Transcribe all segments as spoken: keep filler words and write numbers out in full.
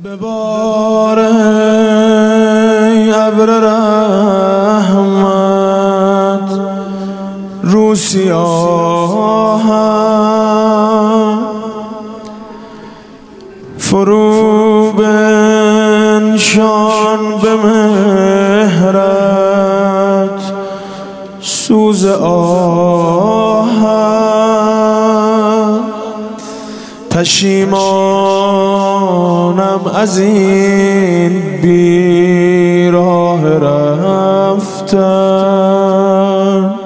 ببار ای ابر رحمت رو سیاهم فرو بنشان به مهرت سوز آهم پشیمانم از این بی راه رفتن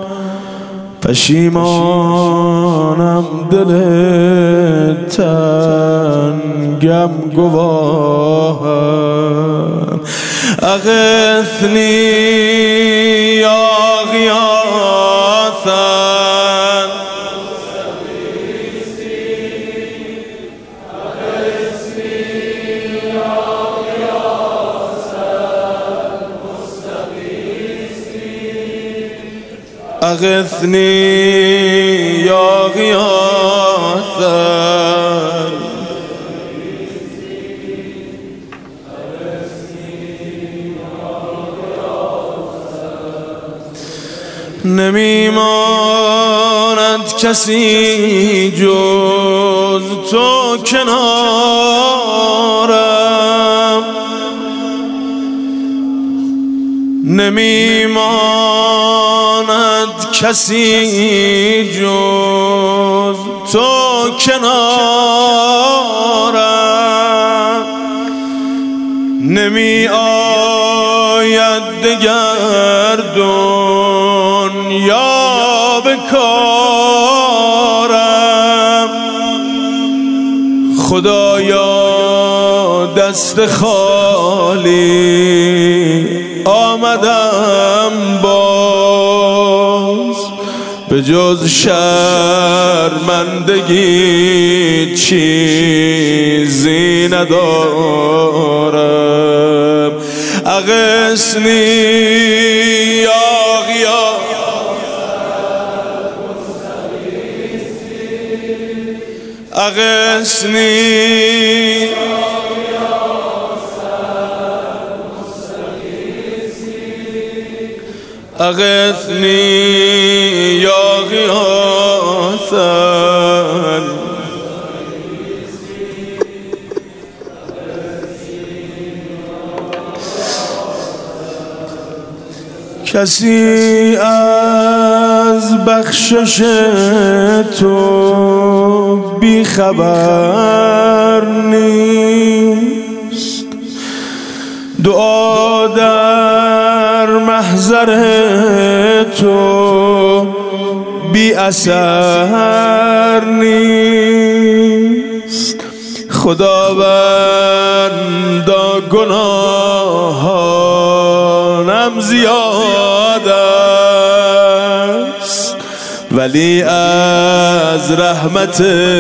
پشیمانم دل تنگم گواهم اغثنی یا غیاثا أغثني يا غياثا نمی ماند کسی جز تو کنارم نمی ماند کسی جز تو کنارم نمی آید دگر دنیا به کارم خدایا دست خالی آمدم باز به جز شرمندگی چیزی ندارم اغثنی یا غیاث اغثنی أغثني يا غياثا کسی از بخشش تو بی خبر نیست دعا در محضر تو بی اثر نیست خداوندا گناهانم زیاد است ولی از رحمت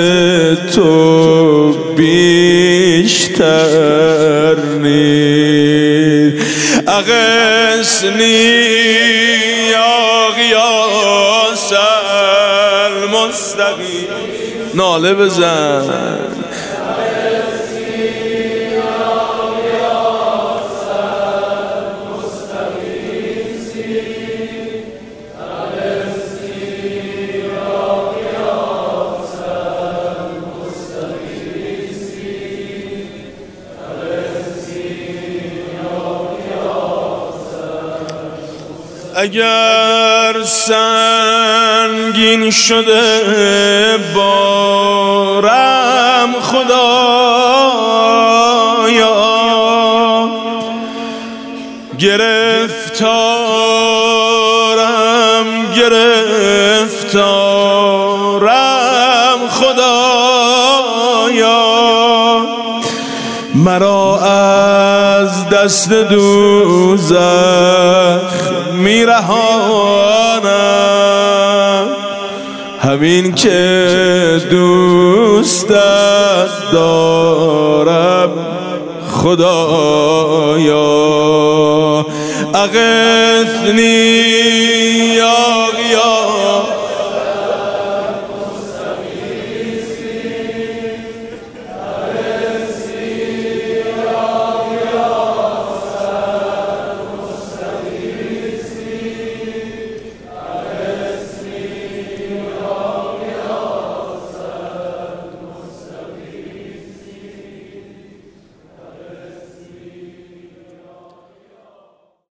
تو بیشتر نیست اغثنی یا غیاث المستغیث ناله بزن اگر سنگین شده بارم خدایا گرفتارم گرفتارم خدایا مرا از دست دوزخ میرهانم همین که دوستت دارم خدایا اغثنی یا غیاث